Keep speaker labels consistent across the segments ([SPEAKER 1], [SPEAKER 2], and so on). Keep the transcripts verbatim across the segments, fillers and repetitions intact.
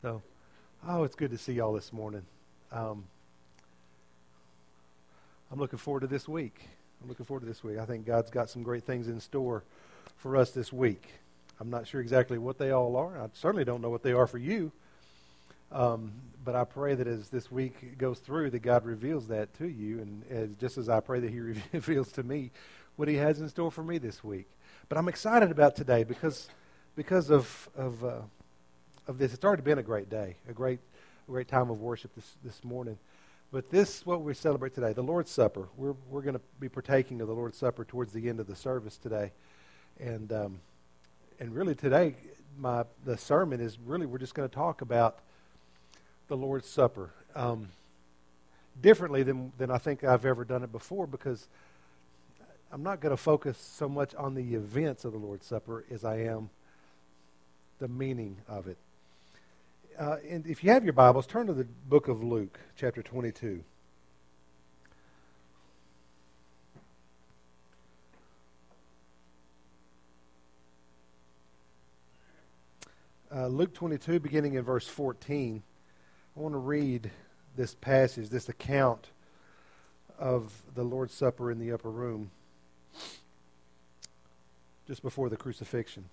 [SPEAKER 1] So, oh, it's good to see y'all this morning. Um, I'm looking forward to this week. I'm looking forward to this week. I think God's got some great things in store for us this week. I'm not sure exactly what they all are. I certainly don't know what they are for you. Um, but I pray that as this week goes through, that God reveals that to you, and as, just as I pray that He reveals to me what He has in store for me this week. But I'm excited about today because because of of uh, of this. It's already been a great day, a great a great time of worship this this morning. But this, what we celebrate today, the Lord's Supper. We're we're going to be partaking of the Lord's Supper towards the end of the service today, and um, and really today, my the sermon is really we're just going to talk about the Lord's Supper um, differently than than I think I've ever done it before, because I'm not going to focus so much on the events of the Lord's Supper as I am the meaning of it. Uh, and if you have your Bibles, turn to the book of Luke, chapter twenty-two. Uh, Luke twenty-two, beginning in verse fourteen. I want to read this passage, this account of the Lord's Supper in the upper room just before the crucifixion.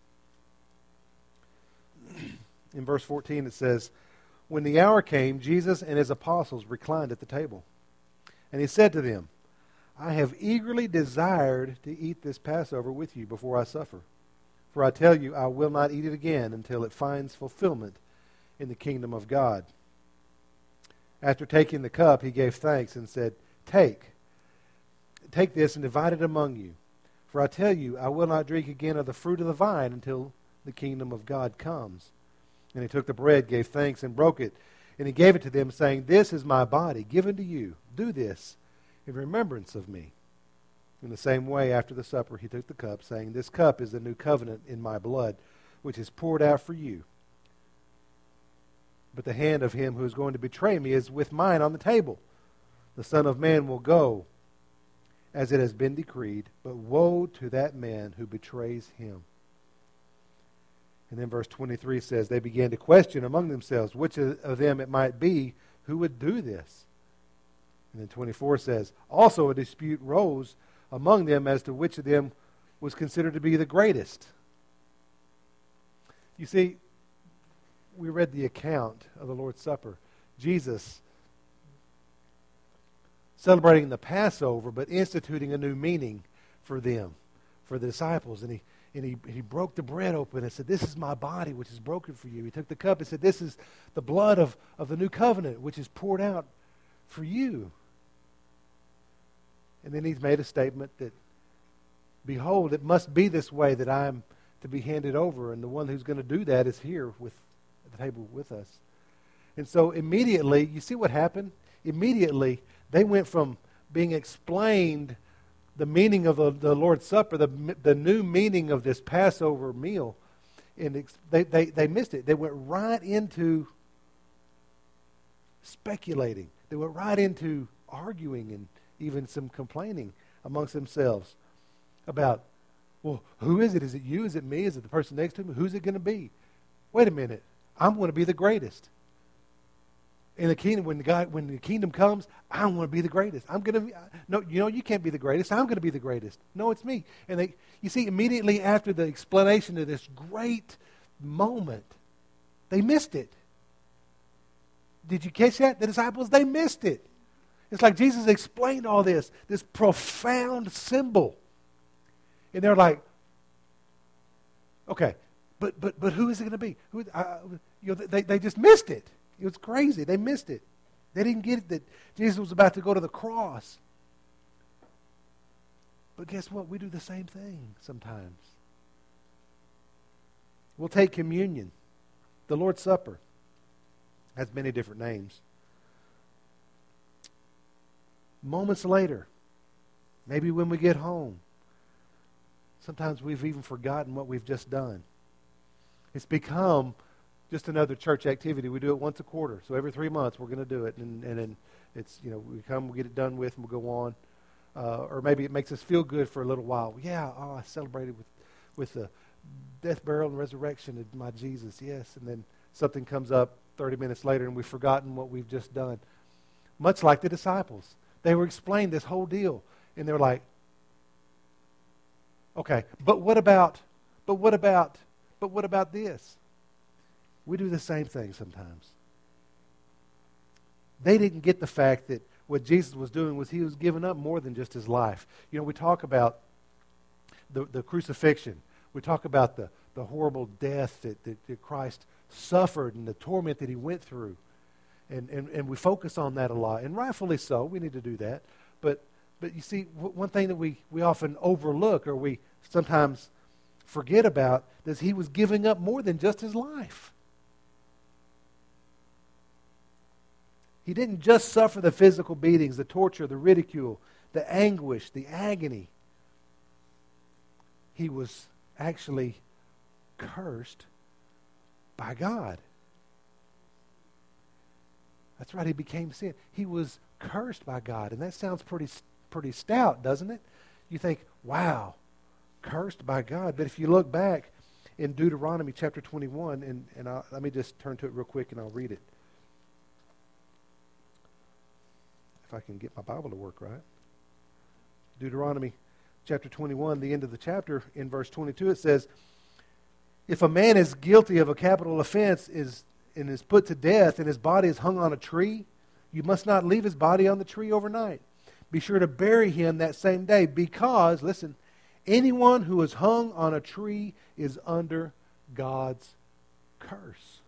[SPEAKER 1] In verse fourteen it says, "When the hour came, Jesus and his apostles reclined at the table. And he said to them, 'I have eagerly desired to eat this Passover with you before I suffer. For I tell you, I will not eat it again until it finds fulfillment in the kingdom of God.' After taking the cup, he gave thanks and said, 'Take, take this and divide it among you. For I tell you, I will not drink again of the fruit of the vine until the kingdom of God comes.' And he took the bread, gave thanks, and broke it. And he gave it to them, saying, 'This is my body, given to you. Do this in remembrance of me.' In the same way, after the supper, he took the cup, saying, 'This cup is the new covenant in my blood, which is poured out for you. But the hand of him who is going to betray me is with mine on the table. The Son of Man will go as it has been decreed, but woe to that man who betrays him.' And then verse twenty-three says, they began to question among themselves which of them it might be who would do this. And then twenty-four says, also a dispute rose among them as to which of them was considered to be the greatest." You see, we read the account of the Lord's Supper. Jesus celebrating the Passover, but instituting a new meaning for them, for the disciples. And he And he, he broke the bread open and said, "This is my body, which is broken for you." He took the cup and said, "This is the blood of, of the new covenant, which is poured out for you." And then he's made a statement that, "Behold, it must be this way that I'm to be handed over, and the one who's going to do that is here with at the table with us." And so immediately, you see what happened? Immediately, they went from being explained the meaning of the, the Lord's Supper, the the new meaning of this Passover meal, and ex, they, they, they missed it. They went right into speculating. They went right into arguing and even some complaining amongst themselves about, well, who is it? Is it you? Is it me? Is it the person next to me? Who's it going to be? Wait a minute. I'm going to be the greatest. In the kingdom, when the God, when the kingdom comes, I want to be the greatest. I'm going to be, no, you know, you can't be the greatest. I'm going to be the greatest. No, it's me. And they, you see, immediately after the explanation of this great moment, they missed it. Did you catch that? The disciples, they missed it. It's like Jesus explained all this, this profound symbol. And they're like, okay, but but but who is it going to be? Who, uh, you know, they, they just missed it. It was crazy. They missed it. They didn't get it that Jesus was about to go to the cross. But guess what? We do the same thing sometimes. We'll take communion. The Lord's Supper has many different names. Moments later, maybe when we get home, sometimes we've even forgotten what we've just done. It's become just another church activity. We do it once a quarter. So every three months we're going to do it. And, and then it's, you know, we come, we get it done with, and we'll go on. Uh, or maybe it makes us feel good for a little while. Yeah, oh, I celebrated with, with the death, burial, and resurrection of my Jesus. Yes. And then something comes up thirty minutes later and we've forgotten what we've just done. Much like the disciples. They were explained this whole deal. And they were like, okay, but what about, but what about, but what about this? We do the same thing sometimes. They didn't get the fact that what Jesus was doing was he was giving up more than just his life. You know, we talk about the, the crucifixion. We talk about the, the horrible death that, that, that Christ suffered and the torment that he went through. And, and, and we focus on that a lot. And rightfully so. We need to do that. But but you see, w- one thing that we, we often overlook or we sometimes forget about is he was giving up more than just his life. He didn't just suffer the physical beatings, the torture, the ridicule, the anguish, the agony. He was actually cursed by God. That's right, he became sin. He was cursed by God. And that sounds pretty pretty stout, doesn't it? You think, wow, cursed by God. But if you look back in Deuteronomy chapter twenty-one, and, and I'll, let me just turn to it real quick and I'll read it. If I can get my Bible to work right. Deuteronomy chapter twenty-one, the end of the chapter, in verse twenty-two, it says, if a man is guilty of a capital offense is and is put to death and his body is hung on a tree, you must not leave his body on the tree overnight. Be sure to bury him that same day because, listen, anyone who is hung on a tree is under God's curse.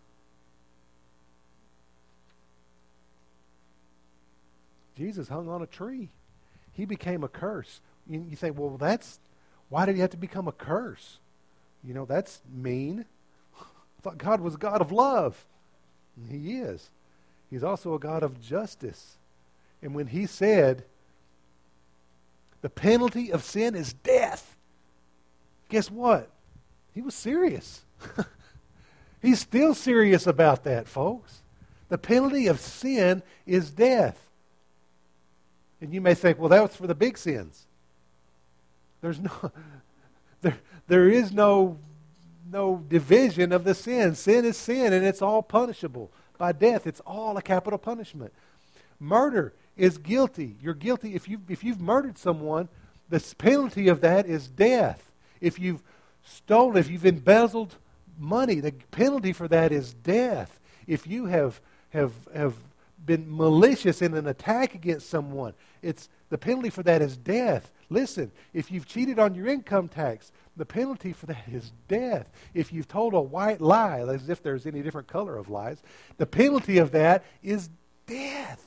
[SPEAKER 1] Jesus hung on a tree. He became a curse. You, you think, well, that's, why did he have to become a curse? You know, that's mean. I thought God was a God of love. And he is. He's also a God of justice. And when he said, the penalty of sin is death, guess what? He was serious. He's still serious about that, folks. The penalty of sin is death. And you may think, well, that was for the big sins. There's no, there, there is no, no division of the sin. Sin is sin, and it's all punishable by death. It's all a capital punishment. Murder is guilty. You're guilty if you if you've murdered someone. The penalty of that is death. If you've stolen, if you've embezzled money, the penalty for that is death. If you have have have been malicious in an attack against someone, it's the penalty for that is death. Listen, if you've cheated on your income tax, the penalty for that is death. If you've told a white lie, as if there's any different color of lies, the penalty of that is death.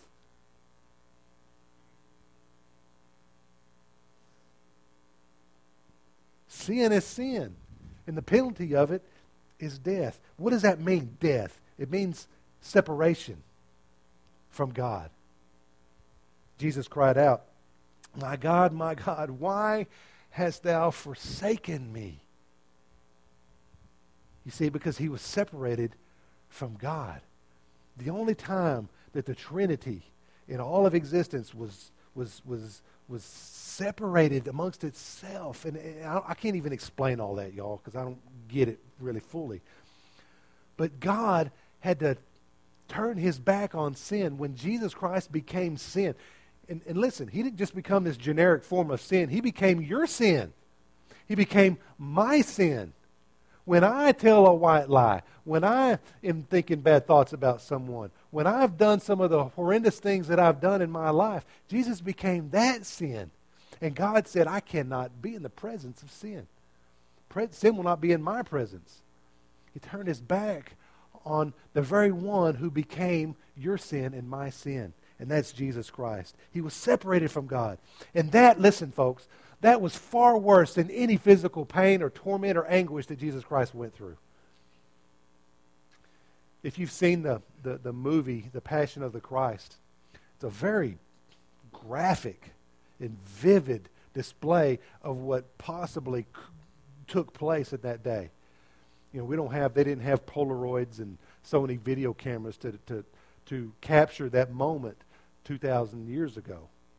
[SPEAKER 1] Sin is sin, and the penalty of it is death. What does that mean, death? It means separation from God. Jesus cried out, my God, my God, why hast thou forsaken me? You see, because he was separated from God. The only time that the Trinity in all of existence was was was was separated amongst itself, and I, I can't even explain all that, y'all, because I don't get it really fully. But God had to turn his back on sin when Jesus Christ became sin. And, and listen, he didn't just become this generic form of sin. He became your sin. He became my sin. When I tell a white lie, when I am thinking bad thoughts about someone, when I've done some of the horrendous things that I've done in my life, Jesus became that sin. And God said, I cannot be in the presence of sin. Pre- sin will not be in my presence. He turned his back on the very one who became your sin and my sin. And that's Jesus Christ. He was separated from God. And that, listen, folks, that was far worse than any physical pain or torment or anguish that Jesus Christ went through. If you've seen the, the, the movie, The Passion of the Christ, it's a very graphic and vivid display of what possibly c- took place at that day. You know, we don't have, they didn't have Polaroids and Sony video cameras to, to, to capture that moment two thousand years ago.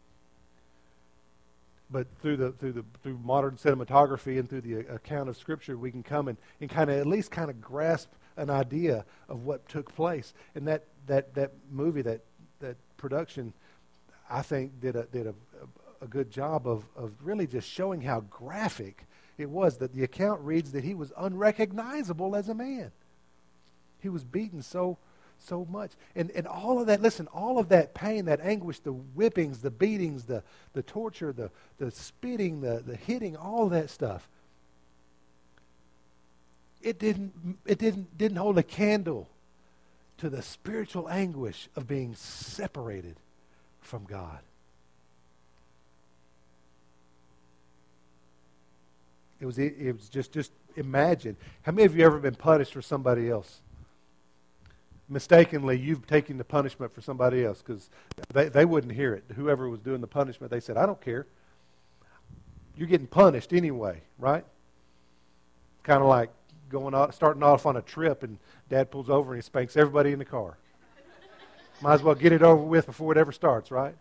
[SPEAKER 1] But through the through the through modern cinematography and through the account of Scripture, we can come and, and kind of at least kind of grasp an idea of what took place. And that, that, that movie, that, that production, I think did a, did a, a good job of, of really just showing how graphic it was. That the account reads that he was unrecognizable as a man. He was beaten so so much. And and all of that, listen, all of that pain, that anguish, the whippings, the beatings, the, the torture, the, the spitting, the, the hitting, all that stuff, it didn't it didn't didn't hold a candle to the spiritual anguish of being separated from God. It was it, it was just just imagine. How many of you ever been punished for somebody else? Mistakenly, you've taken the punishment for somebody else because they, they wouldn't hear it. Whoever was doing the punishment, they said, I don't care. You're getting punished anyway, right? Kind of like going off, starting off on a trip and Dad pulls over and he spanks everybody in the car. Might as well get it over with before it ever starts, right?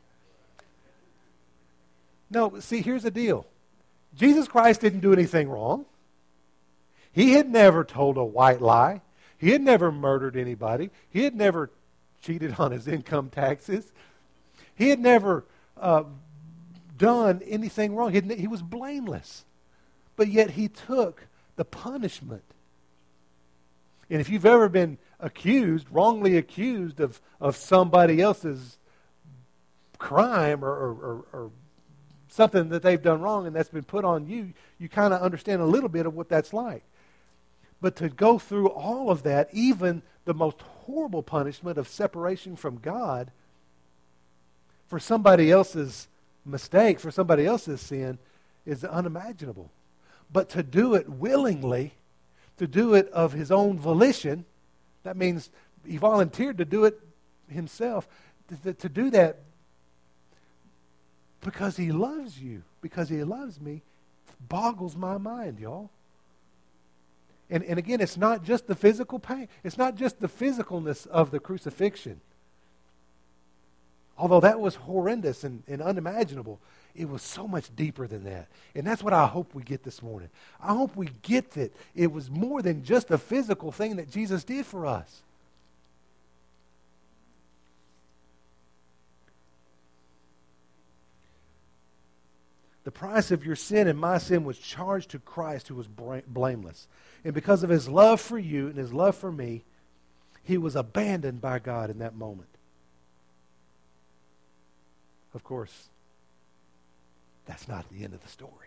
[SPEAKER 1] No, see, here's the deal. Jesus Christ didn't do anything wrong. He had never told a white lie. He had never murdered anybody. He had never cheated on his income taxes. He had never uh, done anything wrong. He, had, he was blameless. But yet he took the punishment. And if you've ever been accused, wrongly accused of, of somebody else's crime or, or, or, or something that they've done wrong and that's been put on you, you kind of understand a little bit of what that's like. But to go through all of that, even the most horrible punishment of separation from God, for somebody else's mistake, for somebody else's sin, is unimaginable. But to do it willingly, to do it of his own volition, that means he volunteered to do it himself, to, to do that because he loves you, because he loves me, boggles my mind, y'all. And, and again, it's not just the physical pain. It's not just the physicalness of the crucifixion. Although that was horrendous and, and unimaginable, it was so much deeper than that. And that's what I hope we get this morning. I hope we get that it was more than just a physical thing that Jesus did for us. The price of your sin and my sin was charged to Christ, who was blameless. And because of his love for you and his love for me, he was abandoned by God in that moment. Of course, that's not the end of the story.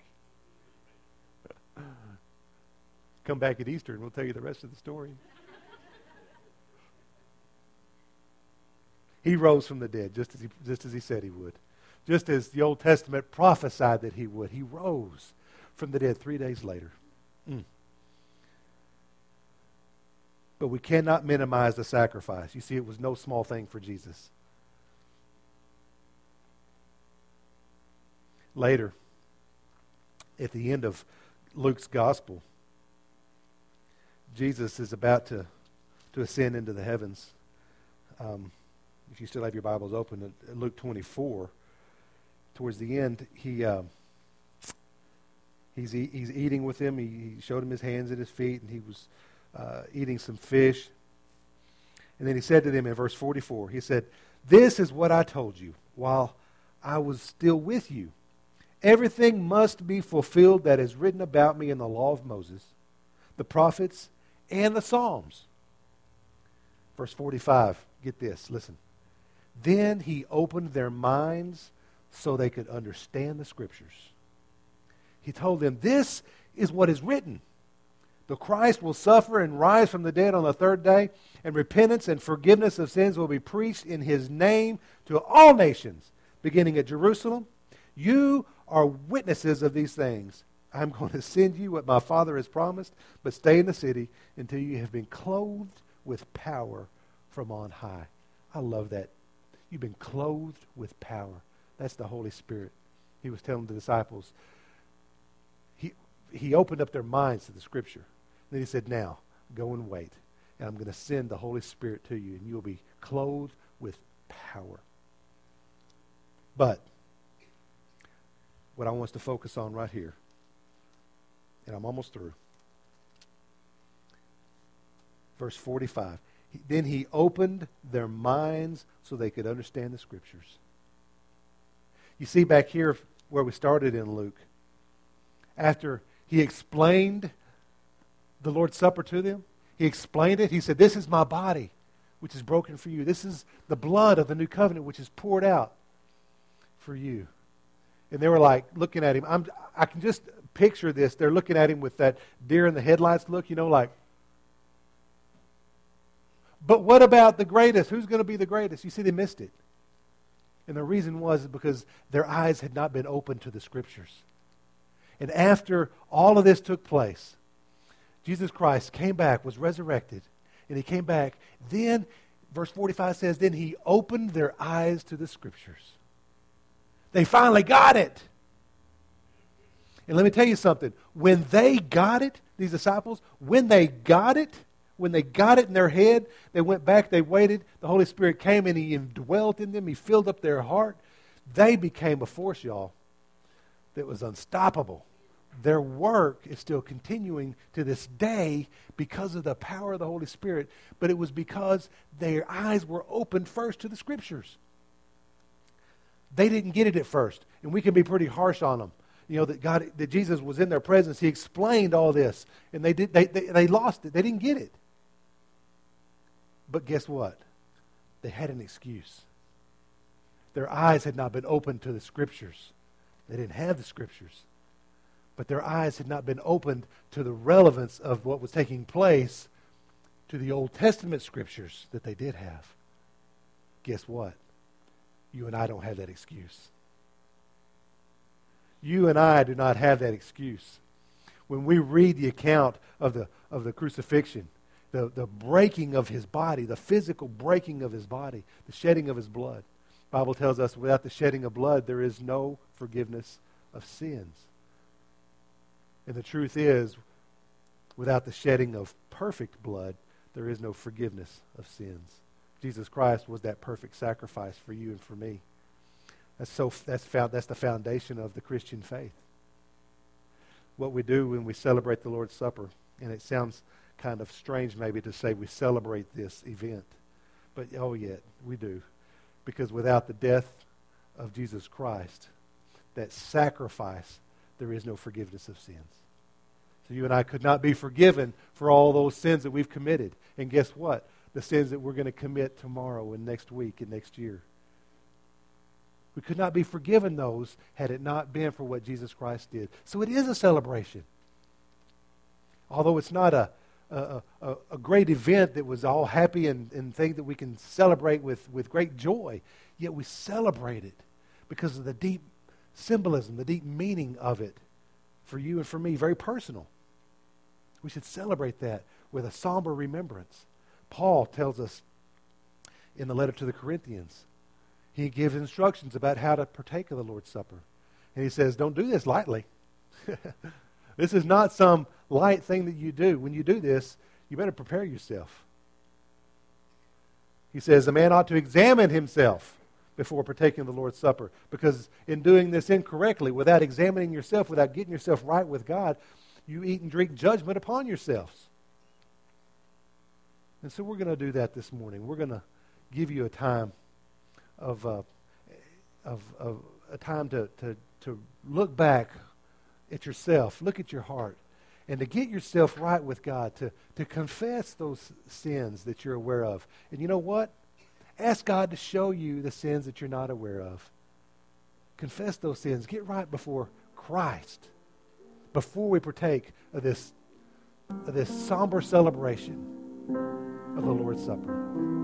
[SPEAKER 1] Come back at Easter and we'll tell you the rest of the story. He rose from the dead just as he, just as he said he would. Just as the Old Testament prophesied that he would. He rose from the dead three days later. Mm. But we cannot minimize the sacrifice. You see, it was no small thing for Jesus. Later, at the end of Luke's gospel, Jesus is about to, to ascend into the heavens. Um, if you still have your Bibles open, at Luke twenty-four, towards the end, he uh, he's e- he's eating with him. He, he showed him his hands and his feet, and he was uh, eating some fish. And then he said to them in verse forty-four, he said, "This is what I told you while I was still with you. Everything must be fulfilled that is written about me in the law of Moses, the prophets, and the Psalms." Verse forty-five, get this, listen. "Then he opened their minds so they could understand the Scriptures." He told them, this is what is written. The Christ will suffer and rise from the dead on the third day, and repentance and forgiveness of sins will be preached in his name to all nations, beginning at Jerusalem. You are witnesses of these things. I'm going to send you what my Father has promised, but stay in the city until you have been clothed with power from on high. I love that. You've been clothed with power. That's the Holy Spirit. He was telling the disciples. He, he opened up their minds to the Scripture. Then he said, now, go and wait. And I'm going to send the Holy Spirit to you, and you'll be clothed with power. But what I want us to focus on right here, and I'm almost through, Verse forty-five. Then he opened their minds so they could understand the Scriptures. You see back here where we started in Luke, after he explained the Lord's Supper to them, he explained it. He said, this is my body, which is broken for you. This is the blood of the new covenant, which is poured out for you. And they were like looking at him. I'm, I can just picture this. They're looking at him with that deer in the headlights look, you know, like, but what about the greatest? Who's going to be the greatest? You see, they missed it. And the reason was because their eyes had not been opened to the Scriptures. And after all of this took place, Jesus Christ came back, was resurrected, and he came back. Then, verse forty-five says, then he opened their eyes to the Scriptures. They finally got it. And let me tell you something. When they got it, these disciples, when they got it, when they got it in their head, they went back, they waited. The Holy Spirit came and he indwelt in them. He filled up their heart. They became a force, y'all, that was unstoppable. Their work is still continuing to this day because of the power of the Holy Spirit. But it was because their eyes were opened first to the Scriptures. They didn't get it at first. And we can be pretty harsh on them. You know, that God, that Jesus was in their presence. He explained all this. And they did. They, they, they lost it. They didn't get it. But guess what? They had an excuse. Their eyes had not been opened to the Scriptures. They didn't have the Scriptures. But their eyes had not been opened to the relevance of what was taking place to the Old Testament Scriptures that they did have. Guess what? You and I don't have that excuse. You and I do not have that excuse. When we read the account of the of the crucifixion, the, the breaking of his body, the physical breaking of his body, the shedding of his blood, the Bible tells us without the shedding of blood, there is no forgiveness of sins. And the truth is, without the shedding of perfect blood, there is no forgiveness of sins. Jesus Christ was that perfect sacrifice for you and for me. That's so. That's found. That's the foundation of the Christian faith. What we do when we celebrate the Lord's Supper, and it sounds kind of strange maybe to say we celebrate this event, but oh yeah, we do, because without the death of Jesus Christ, that sacrifice, there is no forgiveness of sins. So you and I could not be forgiven for all those sins that we've committed. And guess what? The sins that we're going to commit tomorrow and next week and next year. We could not be forgiven those had it not been for what Jesus Christ did. So it is a celebration. Although it's not a, a, a, a great event that was all happy and, and thing that we can celebrate with, with great joy, yet we celebrate it because of the deep symbolism, the deep meaning of it for you and for me, very personal. We should celebrate that with a somber remembrance. Paul tells us in the letter to the Corinthians, he gives instructions about how to partake of the Lord's Supper. And he says, don't do this lightly. This is not some light thing that you do. When you do this, you better prepare yourself. He says, a man ought to examine himself before partaking of the Lord's Supper. Because in doing this incorrectly, without examining yourself, without getting yourself right with God, you eat and drink judgment upon yourselves. And so we're going to do that this morning. We're going to give you a time of, uh, of, of a time to, to, to look back at yourself, look at your heart, and to get yourself right with God, to, to confess those sins that you're aware of. And you know what? Ask God to show you the sins that you're not aware of. Confess those sins. Get right before Christ before we partake of this, of this somber celebration of the Lord's Supper.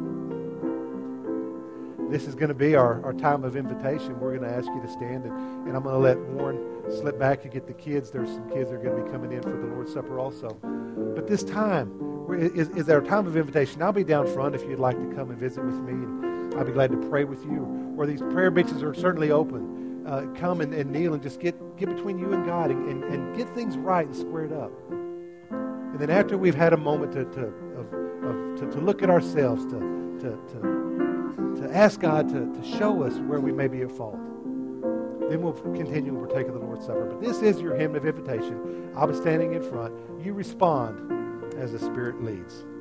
[SPEAKER 1] This is going to be our, our time of invitation. We're going to ask you to stand, and, and I'm going to let Warren slip back to get the kids. There's some kids that are going to be coming in for the Lord's Supper also. But this time is, is our time of invitation. I'll be down front if you'd like to come and visit with me, and I'll be glad to pray with you. Or these prayer benches are certainly open. Uh, come and, and kneel and just get, get between you and God and, and, and get things right and squared up. And then after we've had a moment to to, of, of, to, to look at ourselves, to, to, to, to ask God to, to show us where we may be at fault, then we'll continue and partake of the Lord's Supper. But this is your hymn of invitation. I'll be standing in front. You respond as the Spirit leads.